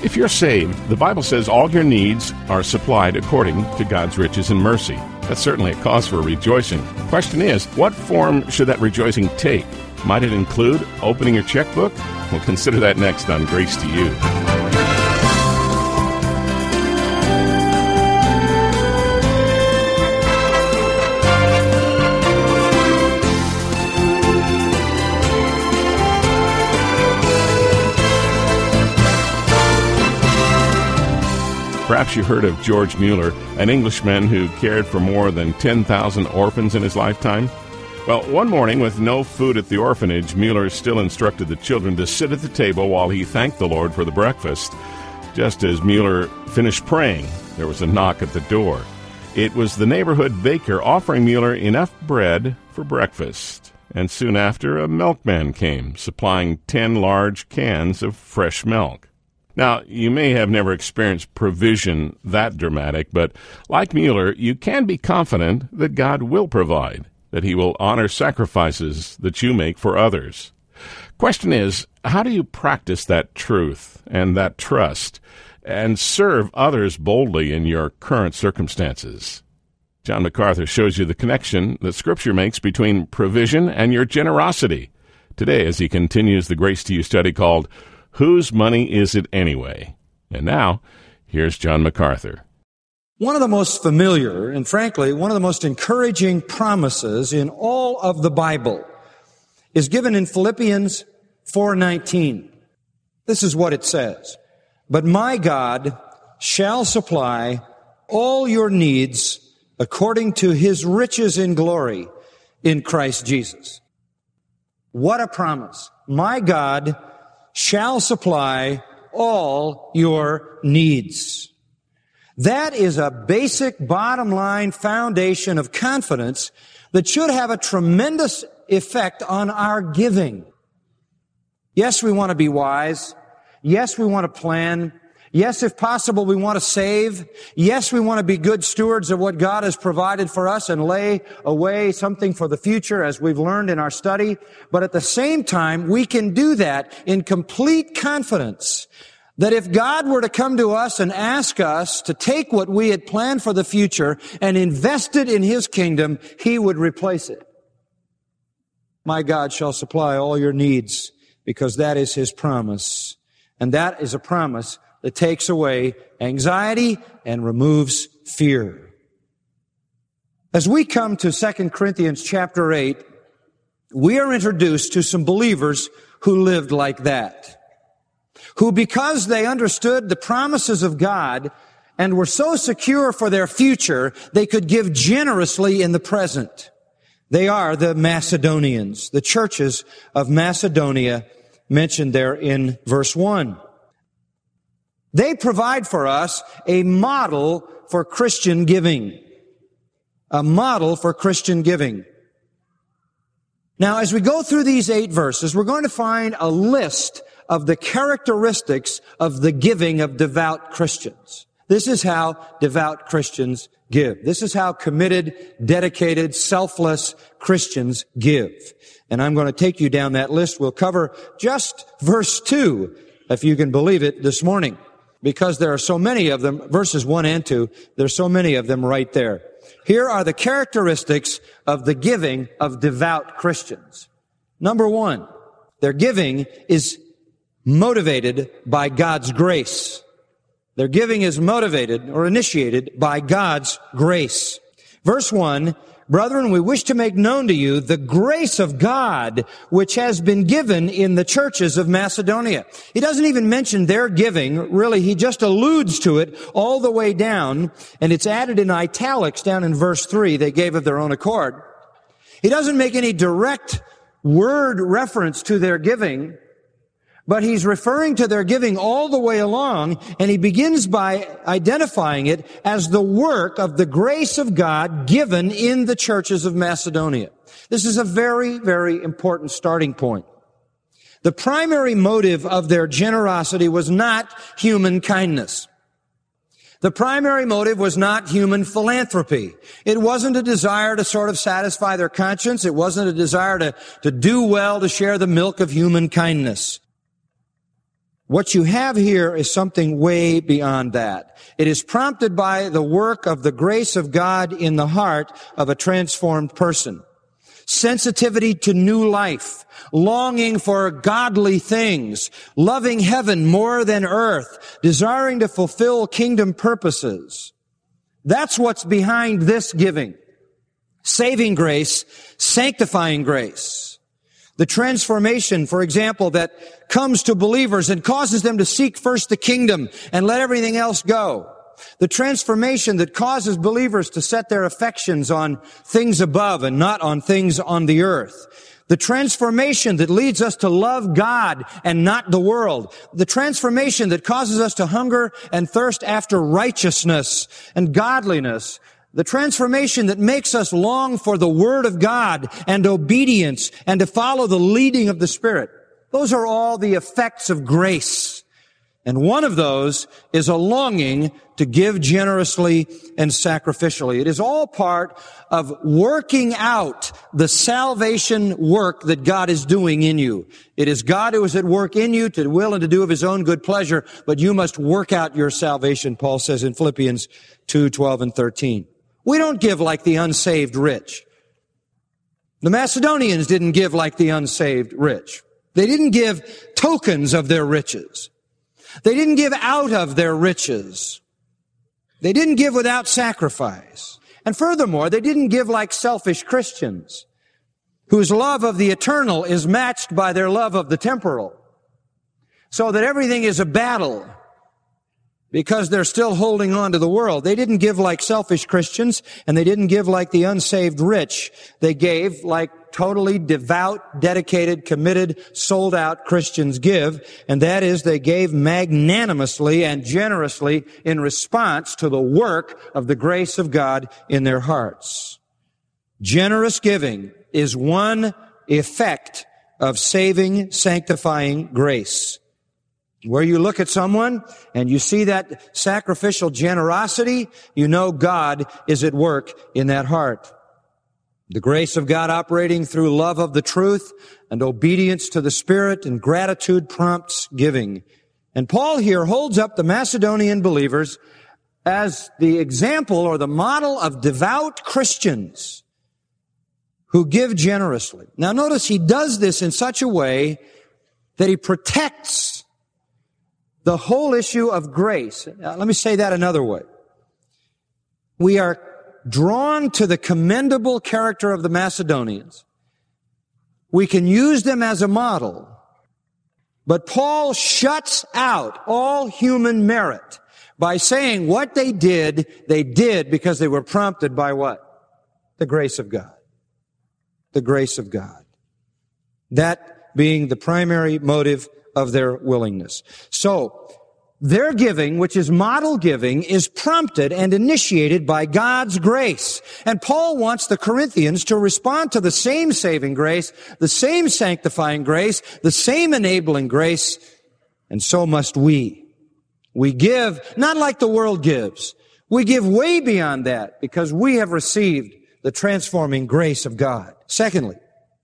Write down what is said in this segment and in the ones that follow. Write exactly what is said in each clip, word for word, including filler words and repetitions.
If you're saved, the Bible says all your needs are supplied according to God's riches and mercy. That's certainly a cause for rejoicing. The question is, what form should that rejoicing take? Might it include opening your checkbook? We'll consider that next on Grace to You. Perhaps you heard of George Mueller, an Englishman who cared for more than ten thousand orphans in his lifetime. Well, one morning, with no food at the orphanage, Mueller still instructed the children to sit at the table while he thanked the Lord for the breakfast. Just as Mueller finished praying, there was a knock at the door. It was the neighborhood baker offering Mueller enough bread for breakfast. And soon after, a milkman came, supplying ten large cans of fresh milk. Now, you may have never experienced provision that dramatic, but like Mueller, you can be confident that God will provide, that He will honor sacrifices that you make for others. Question is, how do you practice that truth and that trust and serve others boldly in your current circumstances? John MacArthur shows you the connection that Scripture makes between provision and your generosity today as he continues the Grace to You study called Whose Money Is It Anyway? And now, here's John MacArthur. One of the most familiar and, frankly, one of the most encouraging promises in all of the Bible is given in Philippians four nineteen. This is what it says. But my God shall supply all your needs according to His riches in glory in Christ Jesus. What a promise. My God shall supply all your needs. That is a basic bottom line foundation of confidence that should have a tremendous effect on our giving. Yes, we want to be wise. Yes, we want to plan. Yes, if possible, we want to save. Yes, we want to be good stewards of what God has provided for us and lay away something for the future, as we've learned in our study. But at the same time, we can do that in complete confidence that if God were to come to us and ask us to take what we had planned for the future and invest it in His kingdom, He would replace it. My God shall supply all your needs, because that is His promise. And that is a promise that takes away anxiety and removes fear. As we come to Second Corinthians chapter eight, we are introduced to some believers who lived like that, who, because they understood the promises of God and were so secure for their future, they could give generously in the present. They are the Macedonians, the churches of Macedonia mentioned there in verse one. They provide for us a model for Christian giving. A model for Christian giving. Now, as we go through these eight verses, we're going to find a list of the characteristics of the giving of devout Christians. This is how devout Christians give. This is how committed, dedicated, selfless Christians give. And I'm going to take you down that list. We'll cover just verse two, if you can believe it, this morning. Because there are so many of them, verses one and two, there's so many of them right there. Here are the characteristics of the giving of devout Christians. Number one, their giving is motivated by God's grace. Their giving is motivated or initiated by God's grace. Verse one, brethren, we wish to make known to you the grace of God which has been given in the churches of Macedonia. He doesn't even mention their giving. Really, he just alludes to it all the way down, and it's added in italics down in verse three. They gave of their own accord. He doesn't make any direct word reference to their giving, but he's referring to their giving all the way along, and he begins by identifying it as the work of the grace of God given in the churches of Macedonia. This is a very, very important starting point. The primary motive of their generosity was not human kindness. The primary motive was not human philanthropy. It wasn't a desire to sort of satisfy their conscience. It wasn't a desire to, to do well, to share the milk of human kindness. What you have here is something way beyond that. It is prompted by the work of the grace of God in the heart of a transformed person. Sensitivity to new life, longing for godly things, loving heaven more than earth, desiring to fulfill kingdom purposes. That's what's behind this giving. Saving grace, sanctifying grace. The transformation, for example, that comes to believers and causes them to seek first the kingdom and let everything else go. The transformation that causes believers to set their affections on things above and not on things on the earth. The transformation that leads us to love God and not the world. The transformation that causes us to hunger and thirst after righteousness and godliness. The transformation that makes us long for the Word of God and obedience and to follow the leading of the Spirit. Those are all the effects of grace. And one of those is a longing to give generously and sacrificially. It is all part of working out the salvation work that God is doing in you. It is God who is at work in you to will and to do of His own good pleasure, but you must work out your salvation, Paul says in Philippians two, twelve and thirteen. We don't give like the unsaved rich. The Macedonians didn't give like the unsaved rich. They didn't give tokens of their riches. They didn't give out of their riches. They didn't give without sacrifice. And furthermore, they didn't give like selfish Christians, whose love of the eternal is matched by their love of the temporal, so that everything is a battle because they're still holding on to the world. They didn't give like selfish Christians, and they didn't give like the unsaved rich. They gave like totally devout, dedicated, committed, sold-out Christians give, and that is they gave magnanimously and generously in response to the work of the grace of God in their hearts. Generous giving is one effect of saving, sanctifying grace. Where you look at someone and you see that sacrificial generosity, you know God is at work in that heart. The grace of God operating through love of the truth and obedience to the Spirit and gratitude prompts giving. And Paul here holds up the Macedonian believers as the example or the model of devout Christians who give generously. Now notice he does this in such a way that he protects the whole issue of grace. Now, let me say that another way. We are drawn to the commendable character of the Macedonians. We can use them as a model, but Paul shuts out all human merit by saying what they did, they did because they were prompted by what? The grace of God. The grace of God. That being the primary motive of their willingness. So, their giving, which is model giving, is prompted and initiated by God's grace. And Paul wants the Corinthians to respond to the same saving grace, the same sanctifying grace, the same enabling grace, and so must we. We give not like the world gives. We give way beyond that because we have received the transforming grace of God. Secondly,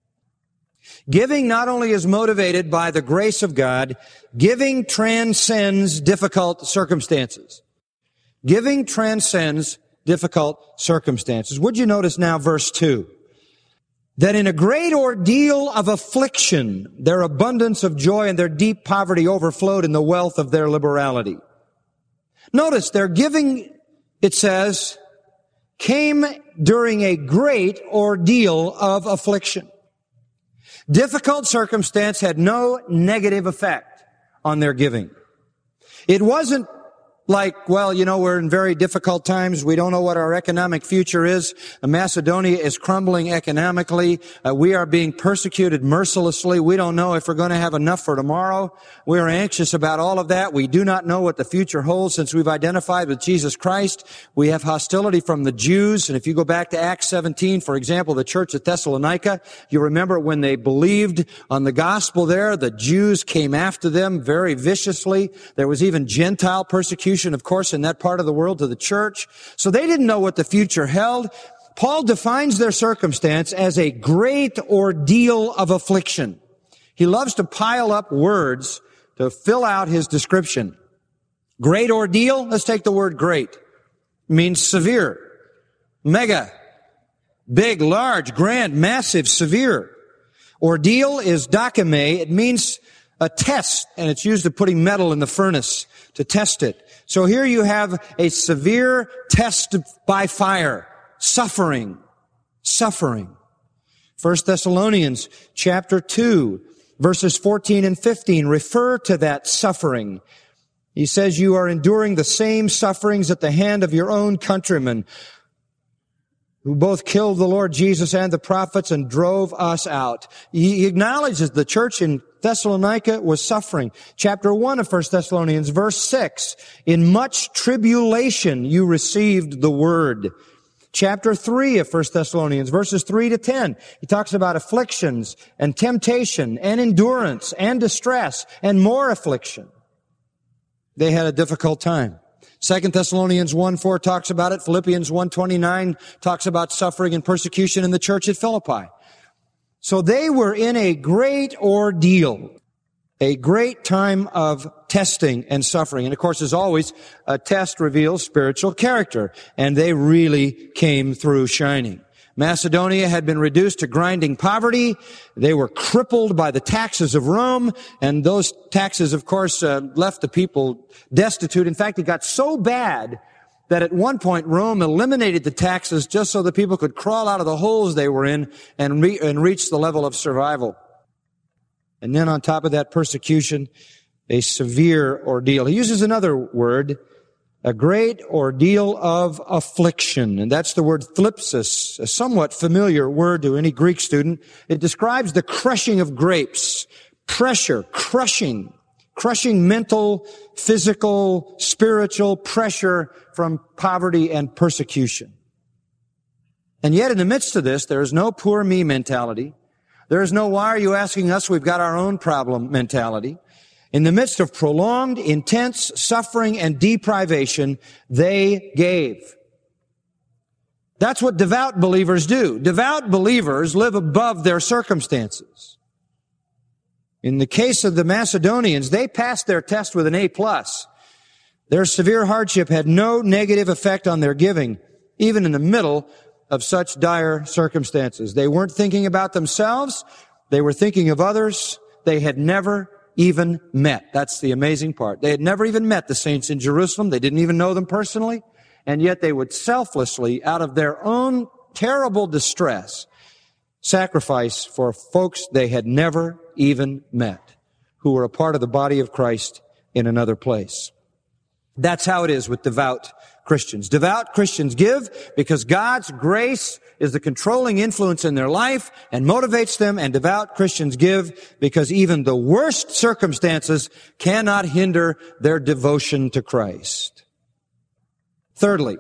giving not only is motivated by the grace of God, giving transcends difficult circumstances. Giving transcends difficult circumstances. Would you notice now verse two? That in a great ordeal of affliction, their abundance of joy and their deep poverty overflowed in the wealth of their liberality. Notice their giving, it says, came during a great ordeal of affliction. Difficult circumstance had no negative effect on their giving. It wasn't like, well, you know, we're in very difficult times. We don't know what our economic future is. Macedonia is crumbling economically. Uh, we are being persecuted mercilessly. We don't know if we're going to have enough for tomorrow. We are anxious about all of that. We do not know what the future holds since we've identified with Jesus Christ. We have hostility from the Jews. And if you go back to Acts seventeen, for example, the church at Thessalonica, you remember when they believed on the gospel there, the Jews came after them very viciously. There was even Gentile persecution, of course, in that part of the world to the church. So they didn't know what the future held. Paul defines their circumstance as a great ordeal of affliction. He loves to pile up words to fill out his description. Great ordeal, let's take the word great. It means severe, mega, big, large, grand, massive, severe. Ordeal is dakame. It means a test, and it's used to putting metal in the furnace to test it. So here you have a severe test by fire, suffering, suffering. First Thessalonians chapter two, verses fourteen and fifteen refer to that suffering. He says, you are enduring the same sufferings at the hand of your own countrymen, who both killed the Lord Jesus and the prophets and drove us out. He acknowledges the church in Thessalonica was suffering. Chapter one of First Thessalonians, verse six, in much tribulation you received the word. Chapter three of First Thessalonians, verses three to ten, he talks about afflictions and temptation and endurance and distress and more affliction. They had a difficult time. Second Thessalonians one four talks about it. Philippians one twenty-nine talks about suffering and persecution in the church at Philippi. So they were in a great ordeal, a great time of testing and suffering. And of course, as always, a test reveals spiritual character, and they really came through shining. Macedonia had been reduced to grinding poverty. They were crippled by the taxes of Rome, and those taxes, of course, uh, left the people destitute. In fact, it got so bad that at one point Rome eliminated the taxes just so the people could crawl out of the holes they were in and, re- and reach the level of survival. And then on top of that persecution, a severe ordeal. He uses another word, a great ordeal of affliction. And that's the word thlipsis, a somewhat familiar word to any Greek student. It describes the crushing of grapes, pressure, crushing, crushing mental, physical, spiritual pressure from poverty and persecution. And yet in the midst of this, there is no poor me mentality. There is no why are you asking us? We've got our own problem mentality. In the midst of prolonged, intense suffering and deprivation, they gave. That's what devout believers do. Devout believers live above their circumstances. In the case of the Macedonians, they passed their test with an A plus. Their severe hardship had no negative effect on their giving, even in the middle of such dire circumstances. They weren't thinking about themselves. They were thinking of others they had never even met. That's the amazing part. They had never even met the saints in Jerusalem. They didn't even know them personally. And yet they would selflessly, out of their own terrible distress, sacrifice for folks they had never even met, who were a part of the body of Christ in another place. That's how it is with devout Christians. Devout Christians give because God's grace is the controlling influence in their life and motivates them, and devout Christians give because even the worst circumstances cannot hinder their devotion to Christ. Thirdly,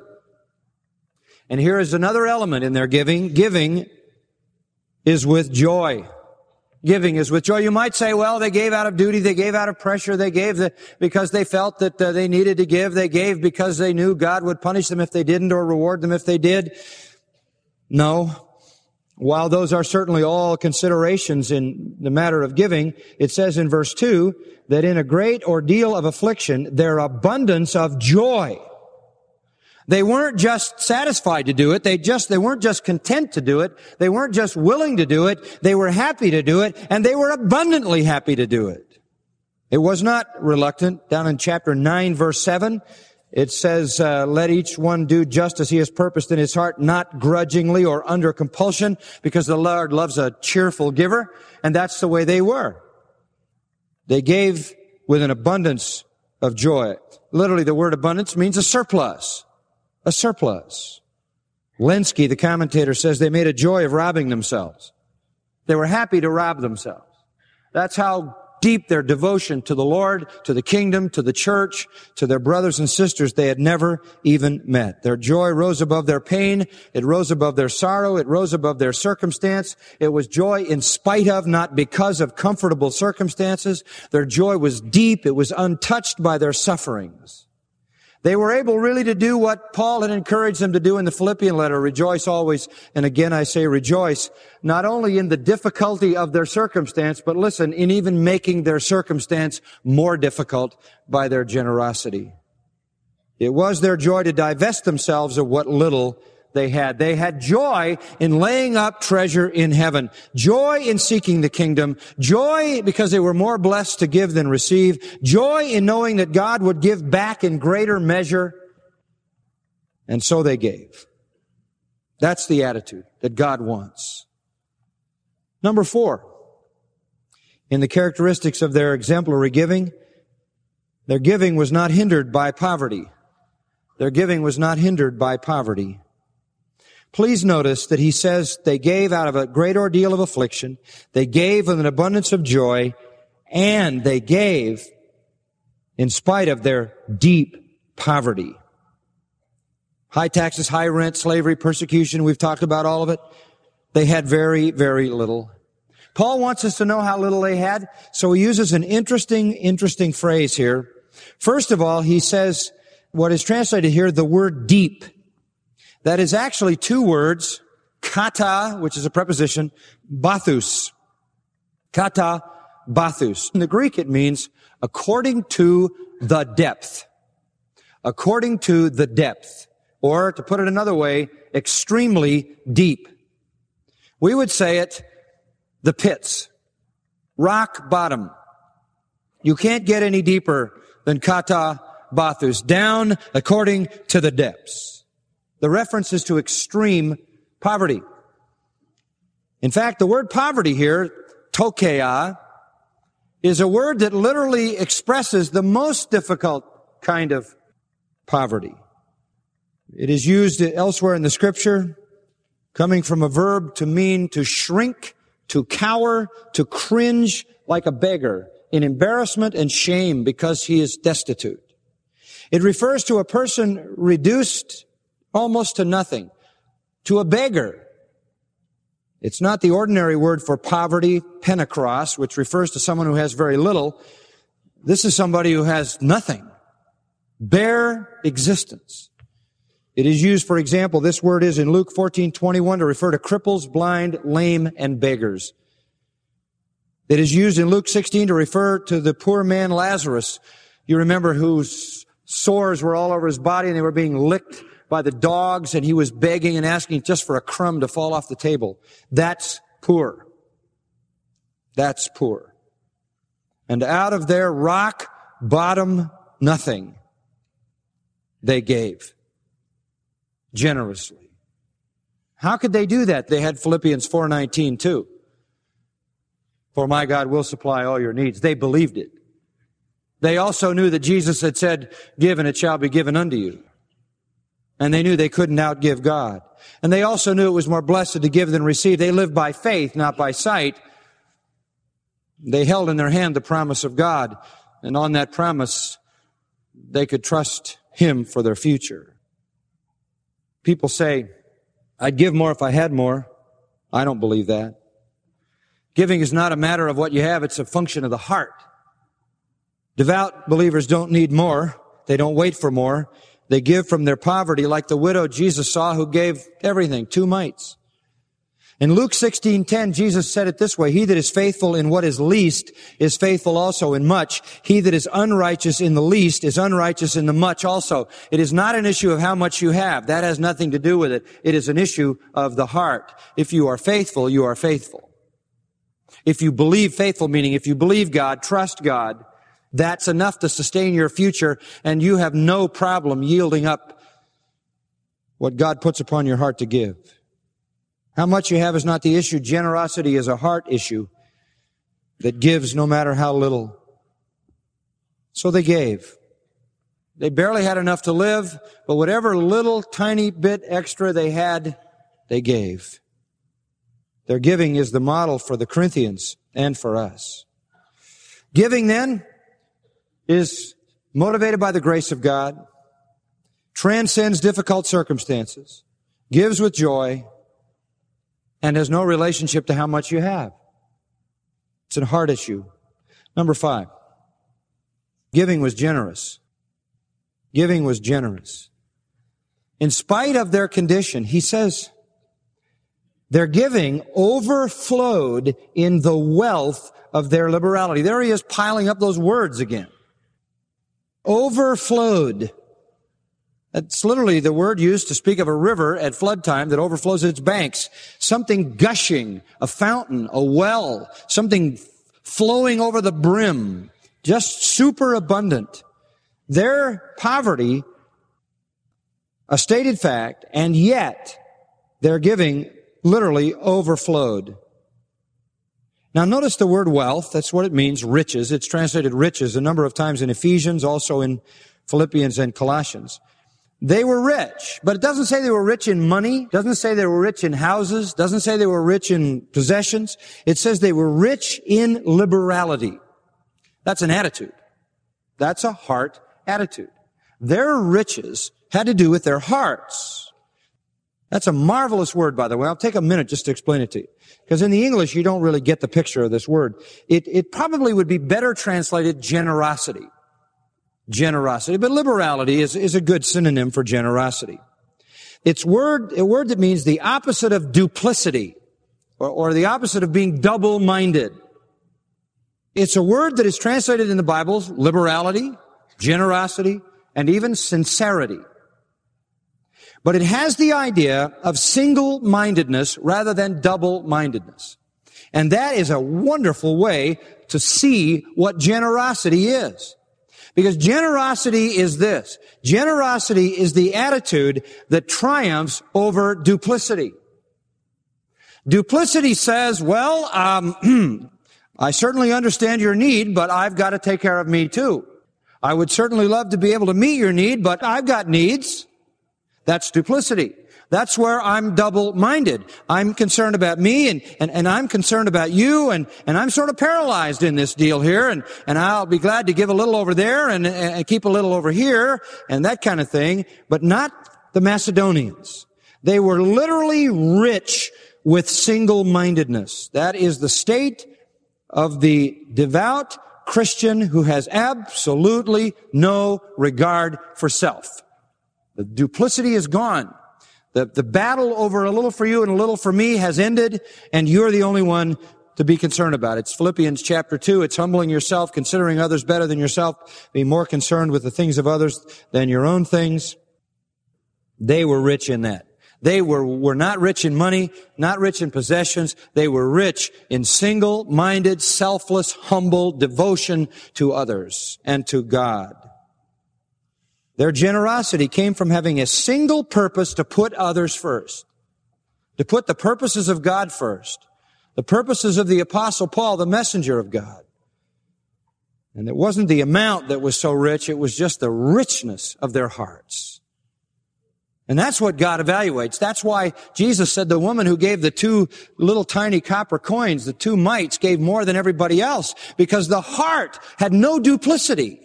and here is another element in their giving, giving is with joy. Giving is with joy. You might say, well, they gave out of duty, they gave out of pressure, they gave the, because they felt that uh, they needed to give, they gave because they knew God would punish them if they didn't or reward them if they did. No. While those are certainly all considerations in the matter of giving, it says in verse two that in a great ordeal of affliction, their abundance of joy. They weren't just satisfied to do it. They just, they weren't just content to do it. They weren't just willing to do it. They were happy to do it, and they were abundantly happy to do it. It was not reluctant. Down in chapter nine, verse seven, it says, uh, let each one do just as he has purposed in his heart, not grudgingly or under compulsion, because the Lord loves a cheerful giver, and that's the way they were. They gave with an abundance of joy. Literally, the word abundance means a surplus. A surplus. Lenski, the commentator, says they made a joy of robbing themselves. They were happy to rob themselves. That's how deep their devotion to the Lord, to the kingdom, to the church, to their brothers and sisters they had never even met. Their joy rose above their pain. It rose above their sorrow. It rose above their circumstance. It was joy in spite of, not because of comfortable circumstances. Their joy was deep. It was untouched by their sufferings. They were able really to do what Paul had encouraged them to do in the Philippian letter, rejoice always. And again, I say rejoice, not only in the difficulty of their circumstance, but listen, in even making their circumstance more difficult by their generosity. It was their joy to divest themselves of what little they had. They had joy in laying up treasure in heaven, joy in seeking the kingdom, joy because they were more blessed to give than receive, joy in knowing that God would give back in greater measure, and so they gave. That's the attitude that God wants. Number four, in the characteristics of their exemplary giving, their giving was not hindered by poverty. Their giving was not hindered by poverty. Please notice that he says they gave out of a great ordeal of affliction, they gave with an abundance of joy, and they gave in spite of their deep poverty. High taxes, high rent, slavery, persecution, we've talked about all of it. They had very, very little. Paul wants us to know how little they had, so he uses an interesting, interesting phrase here. First of all, he says, what is translated here, the word deep. That is actually two words, kata, which is a preposition, bathus. Kata, bathus. In the Greek, it means according to the depth. According to the depth. Or, to put it another way, extremely deep. We would say it, the pits. Rock bottom. You can't get any deeper than kata, bathus. Down according to the depths. The reference is to extreme poverty. In fact, the word poverty here, tokeia, is a word that literally expresses the most difficult kind of poverty. It is used elsewhere in the Scripture, coming from a verb to mean to shrink, to cower, to cringe like a beggar in embarrassment and shame because he is destitute. It refers to a person reduced almost to nothing, to a beggar. It's not the ordinary word for poverty, penacros, which refers to someone who has very little. This is somebody who has nothing. Bare existence. It is used, for example, this word is in Luke fourteen twenty-one to refer to cripples, blind, lame, and beggars. It is used in Luke sixteen to refer to the poor man Lazarus. You remember whose sores were all over his body and they were being licked by the dogs, and he was begging and asking just for a crumb to fall off the table. That's poor. That's poor. And out of their rock bottom nothing, they gave generously. How could they do that? They had Philippians four nineteen too. For my God will supply all your needs. They believed it. They also knew that Jesus had said, give and it shall be given unto you. And they knew they couldn't outgive God. And they also knew it was more blessed to give than receive. They lived by faith, not by sight. They held in their hand the promise of God. And on that promise, they could trust Him for their future. People say, I'd give more if I had more. I don't believe that. Giving is not a matter of what you have. It's a function of the heart. Devout believers don't need more. They don't wait for more. They give from their poverty like the widow Jesus saw who gave everything, two mites. In Luke sixteen ten, Jesus said it this way, he that is faithful in what is least is faithful also in much. He that is unrighteous in the least is unrighteous in the much also. It is not an issue of how much you have. That has nothing to do with it. It is an issue of the heart. If you are faithful, you are faithful. If you believe faithful, meaning if you believe God, trust God, that's enough to sustain your future, and you have no problem yielding up what God puts upon your heart to give. How much you have is not the issue. Generosity is a heart issue that gives no matter how little. So they gave. They barely had enough to live, but whatever little tiny bit extra they had, they gave. Their giving is the model for the Corinthians and for us. Giving then is motivated by the grace of God, transcends difficult circumstances, gives with joy, and has no relationship to how much you have. It's a heart issue. Number five, giving was generous. Giving was generous. In spite of their condition, he says, their giving overflowed in the wealth of their liberality. There he is piling up those words again. Overflowed. That's literally the word used to speak of a river at flood time that overflows its banks. Something gushing, a fountain, a well, something flowing over the brim, just super abundant. Their poverty, a stated fact, and yet their giving literally overflowed. Now notice the word wealth. That's what it means, riches. It's translated riches a number of times in Ephesians, also in Philippians and Colossians. They were rich, but it doesn't say they were rich in money, doesn't say they were rich in houses, doesn't say they were rich in possessions. It says they were rich in liberality. That's an attitude. That's a heart attitude. Their riches had to do with their hearts. That's a marvelous word, by the way. I'll take a minute just to explain it to you. Because in the English, you don't really get the picture of this word. It, it probably would be better translated generosity. Generosity. But liberality is, is a good synonym for generosity. It's word, a word that means the opposite of duplicity, or, or the opposite of being double-minded. It's a word that is translated in the Bible, liberality, generosity, and even sincerity. But it has the idea of single-mindedness rather than double-mindedness. And that is a wonderful way to see what generosity is. Because generosity is this. Generosity is the attitude that triumphs over duplicity. Duplicity says, well, um, I certainly understand your need, but I've got to take care of me too. I would certainly love to be able to meet your need, but I've got needs. That's duplicity. That's where I'm double-minded. I'm concerned about me, and, and, and I'm concerned about you, and, and I'm sort of paralyzed in this deal here, and, and I'll be glad to give a little over there and, and keep a little over here, and that kind of thing, but not the Macedonians. They were literally rich with single-mindedness. That is the state of the devout Christian who has absolutely no regard for self. The duplicity is gone. The, the battle over a little for you and a little for me has ended, and you're the only one to be concerned about. It's Philippians chapter two. It's humbling yourself, considering others better than yourself, be more concerned with the things of others than your own things. They were rich in that. They were, were not rich in money, not rich in possessions. They were rich in single-minded, selfless, humble devotion to others and to God. Their generosity came from having a single purpose to put others first, to put the purposes of God first, the purposes of the Apostle Paul, the messenger of God. And it wasn't the amount that was so rich, it was just the richness of their hearts. And that's what God evaluates. That's why Jesus said the woman who gave the two little tiny copper coins, the two mites, gave more than everybody else, because the heart had no duplicity.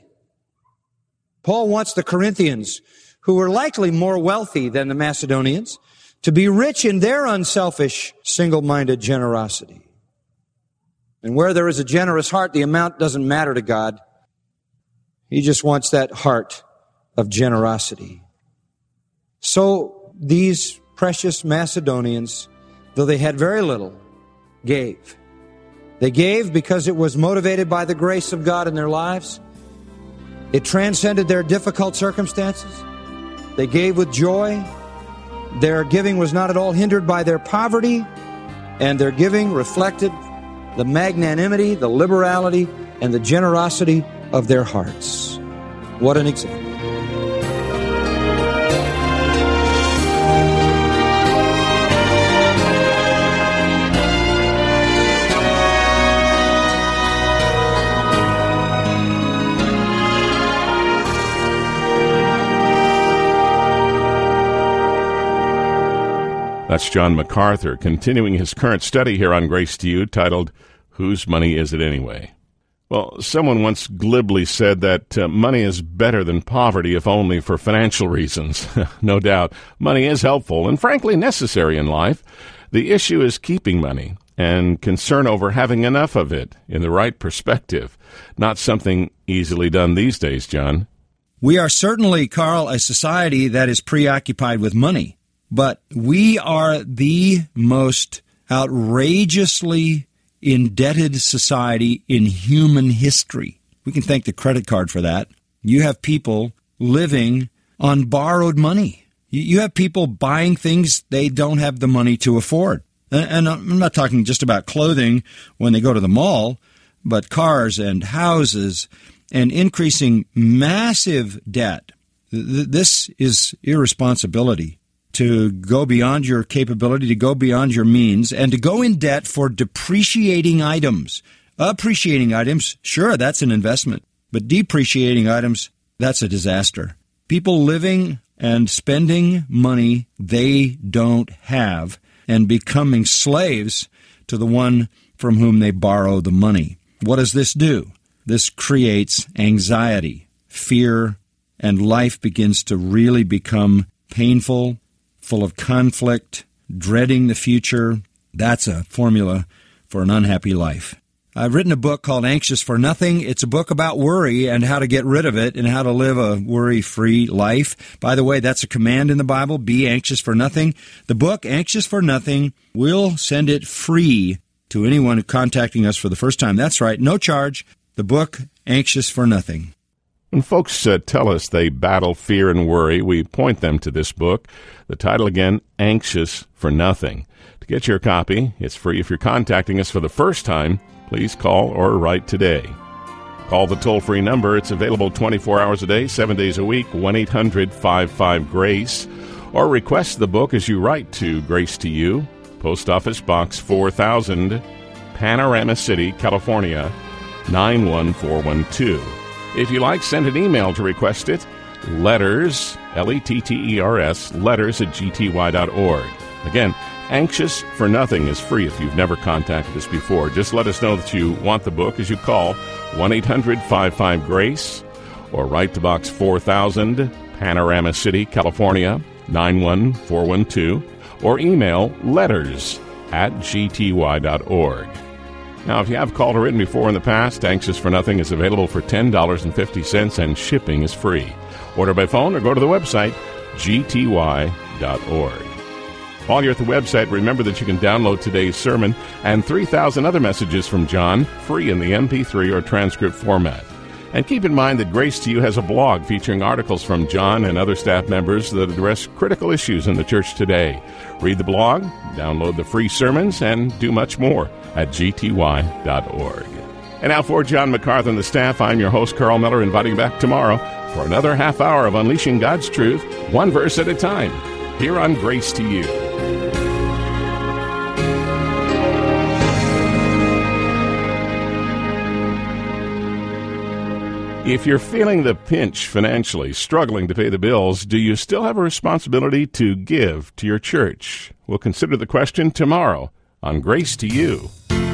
Paul wants the Corinthians, who were likely more wealthy than the Macedonians, to be rich in their unselfish, single-minded generosity. And where there is a generous heart, the amount doesn't matter to God. He just wants that heart of generosity. So these precious Macedonians, though they had very little, gave. They gave because it was motivated by the grace of God in their lives. It transcended their difficult circumstances. They gave with joy. Their giving was not at all hindered by their poverty, and their giving reflected the magnanimity, the liberality, and the generosity of their hearts. What an example. That's John MacArthur, continuing his current study here on Grace to You, titled, Whose Money Is It Anyway? Well, someone once glibly said that uh, money is better than poverty, if only for financial reasons. No doubt, money is helpful and frankly necessary in life. The issue is keeping money and concern over having enough of it in the right perspective. Not something easily done these days, John. We are certainly, Carl, a society that is preoccupied with money, but we are the most outrageously indebted society in human history. We can thank the credit card for that. You have people living on borrowed money. You have people buying things they don't have the money to afford. And I'm not talking just about clothing when they go to the mall, but cars and houses and increasing massive debt. This is irresponsibility, to go beyond your capability, to go beyond your means, and to go in debt for depreciating items. Appreciating items, sure, that's an investment. But depreciating items, that's a disaster. People living and spending money they don't have and becoming slaves to the one from whom they borrow the money. What does this do? This creates anxiety, fear, and life begins to really become painful, full of conflict, dreading the future. That's a formula for an unhappy life. I've written a book called Anxious for Nothing. It's a book about worry and how to get rid of it and how to live a worry-free life. By the way, that's a command in the Bible, be anxious for nothing. The book, Anxious for Nothing, we'll send it free to anyone contacting us for the first time. That's right, no charge. The book, Anxious for Nothing. When folks uh, tell us they battle fear and worry, we point them to this book. The title again, Anxious for Nothing. To get your copy, it's free if you're contacting us for the first time. Please call or write today. Call the toll-free number. It's available twenty-four hours a day, seven days a week, one eight hundred five five GRACE. Or request the book as you write to Grace to You, Post Office Box four thousand, Panorama City, California, nine one four one two. If you like, send an email to request it. Letters, L E T T E R S, letters at g t y dot org. Again, Anxious for Nothing is free if you've never contacted us before. Just let us know that you want the book as you call one eight hundred five five GRACE or write to Box four thousand, Panorama City, California, nine one four one two, or email letters at g t y dot org. Now, if you have called or written before in the past, Anxious for Nothing is available for ten dollars and fifty cents and shipping is free. Order by phone or go to the website, g t y dot org. While you're at the website, remember that you can download today's sermon and three thousand other messages from John free in the M P three or transcript format. And keep in mind that Grace to You has a blog featuring articles from John and other staff members that address critical issues in the church today. Read the blog, download the free sermons, and do much more at g t y dot org. And now for John MacArthur and the staff, I'm your host, Carl Miller, inviting you back tomorrow for another half hour of Unleashing God's Truth, one verse at a time, here on Grace to You. If you're feeling the pinch financially, struggling to pay the bills, do you still have a responsibility to give to your church? We'll consider the question tomorrow on Grace to You.